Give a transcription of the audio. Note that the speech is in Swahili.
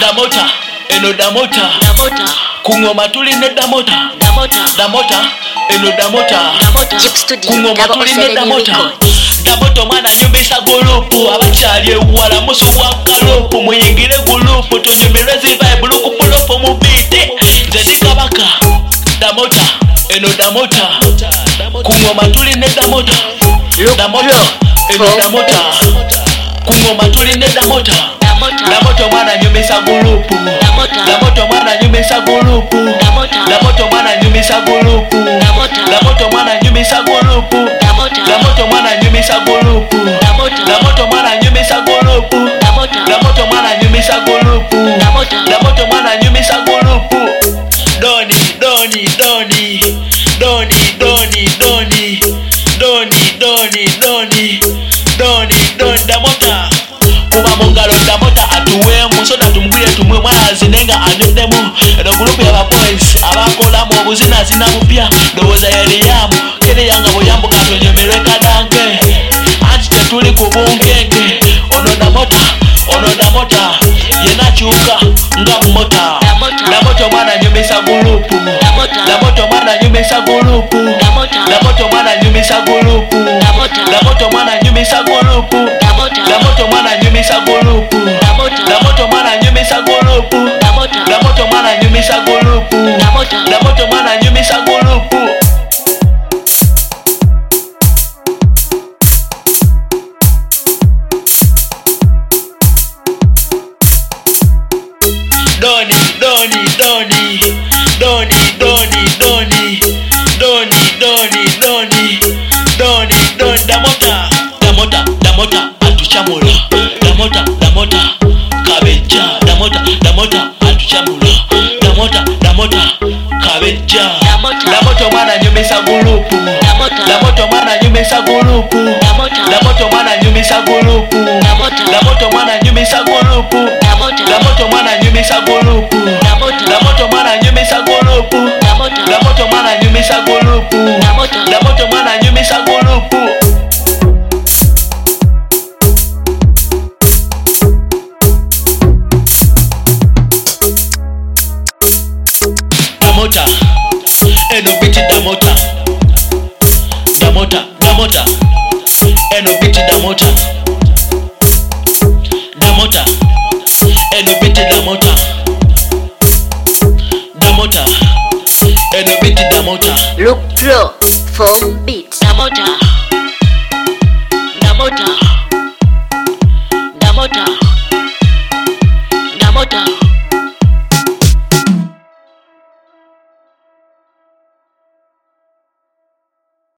Damota, eno damota. Kungoma tuline damota. Damota, eno damota. Kungoma tuline damota. Damoto mwana nyumbisa gulupu. Abachali wala musu wakalupu. Muyingile gulupu. Tunyumbelezi vibe luku pulopo mubite. Zedi kabaka. Damota, eno damota. Kungoma tuline damota. Damota, eno damota. Kungoma tuline damota. Damoto mwana nyumbisa gulupu. Damoto mwana nyumbisa gulupu. Damoto mwana nyumbisa gulupu. Damoto mwana nyumbisa gulupu. Damoto mwana nyumbisa gulupu. Damoto mwana nyumbisa gulupu. Damoto mwana nyumbisa gulupu. Damoto mwana nyumbisa gulupu. Doni doni doni doni doni doni doni doni doni doni doni damota kuba mungalo damota atuwemu soda tumugire tumwe mwazi nenga anedemu eno group ya boys abakola mu buzina zina mupya dowoza yali yamu kene yanga boyambo katonyemere kadanke anti tetuli kubungenge ono damota yena chuka nga mota damoto mwana nyumisa gulupu damoto mwana nyumisa gulupu damoto mwana nyumisa gulupu damoto mwana nyumisa gulupu damoto mwana nyumisa gulupu damoto mwana nyumisa gulupu damoto mwana nyumisa gulupu damoto mwana nyumisa gulupu. Doni doni doni doni doni doni doni doni doni doni doni damota atuchamula damota kabeja damota atuchamula damota kabeja damoto mwana nyumbisa gulupu damoto mwana nyumbisa gulupu damoto mwana nyumbisa gulupu damoto mwana nyumbisa gulupu damoto mwana nyumbisa gulupu damoto mwana nyumbisa gulupu damoto mwana nyumbisa gulupu damoto mwana nyumbisa gulupu. Damota, eno biti damota. Damota, eno biti damota. Damota, eno biti damota. Damota, eno biti damota. Look Pro for beats. Damota.